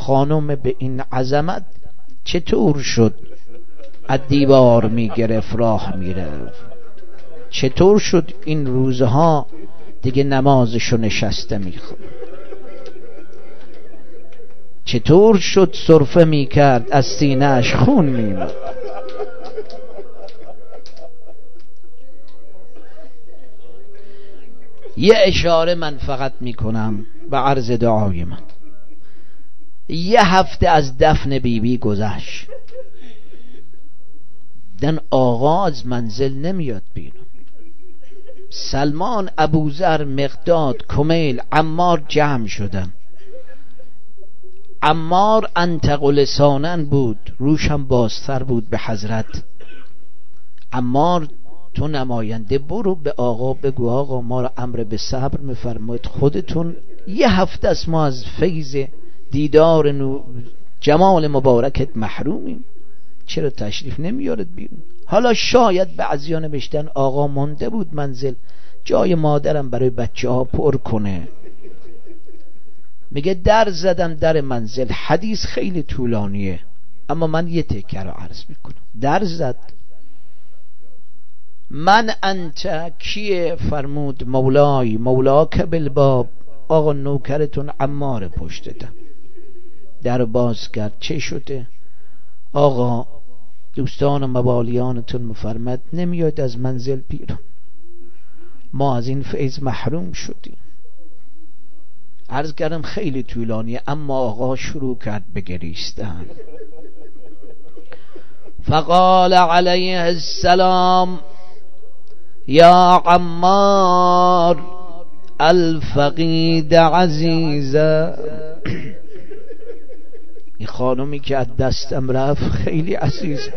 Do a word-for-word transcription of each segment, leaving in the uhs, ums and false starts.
خانم به این عظمت چطور شد از دیوار میگرفت راه میرفت؟ چطور شد این روزها دیگه نمازشو نشسته میخواد؟ چطور شد سرفه میکرد از سینه‌اش خون میمد؟ یه اشاره من فقط میکنم به عرض دعای من. یه هفته از دفن بیبی گذشت، دن آقا از منزل نمیاد بیرون. سلمان، ابوذر، مقداد، کمیل، عمار جمع شدن. عمار انطق لسانن بود، روشم بازتر بود به حضرت. عمار تو نماینده برو به آقا بگو آقا ما را امر به صبر میفرمایید، خودتون یه هفته است ما از فیض دیدار نو جمال مبارکت محرومیم، چرا تشریف نمیارد بیرون؟ حالا شاید بعضیا نوشتن آقا مانده بود منزل، جای مادرم برای بچه ها پر کنه. میگه در زدم در منزل. حدیث خیلی طولانیه اما من یه تکه رو عرض میکنم. در زد. من انت کیه؟ فرمود مولای مولاک بالباب، آقا نوکرتون عمار پشت در. در باز کرد. چه شده؟ آقا دوستان و موالیانتون مفرمد نمیاد از منزل بیرون، ما از این فیض محروم شدیم. عرض کردم خیلی طولانیه اما آقا شروع کرد به گریستن. فقال علیه السلام یا عمار الفقید عزیزه. این خانمی که از دستم رفت خیلی عزیزه.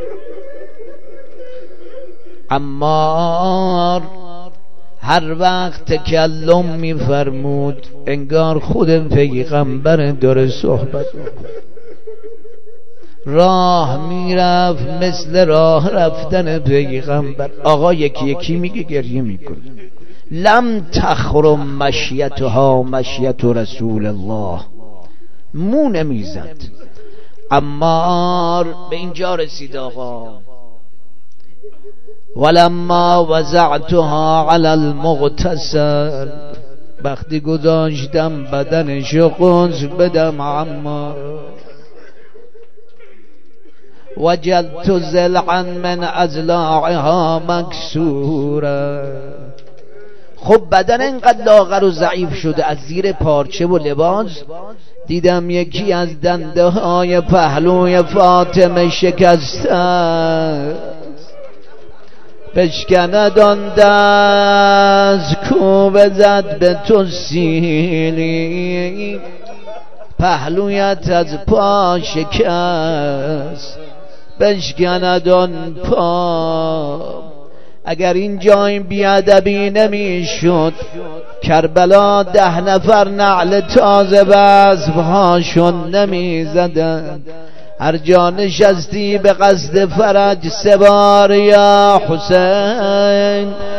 عمار هر وقت تکلم می فرمود انگار خود پیغمبر داره صحبت. راه می رفت مثل راه رفتن پیغمبر. آقا یکی یکی میگه گریه میکنه. لم تخرم مشیتها مشیت رسول الله، مو نمیزد. عمار به اینجا رسید آقا. ولما وزعتها علی المغتسل، وقتی گذاشتم بدنشو غسل بدم عمار، وجدت ضلعا من اضلاعها مکسورا. خب بدن اینقدر لاغر و ضعیف شده از زیر پارچه و لباس، دیدم یکی از دنده های پهلوی فاطمه شکسته. بشکند آن دست کو بزد به تو سیلی، پهلویت از پا شکست. بشکند آن پا. اگر این جای بیادبی نمی شد کربلا ده نفر نعل تازه وصفهاشون نمی زدن. هر جا نشستی به قصد فرج سه بار یا حسین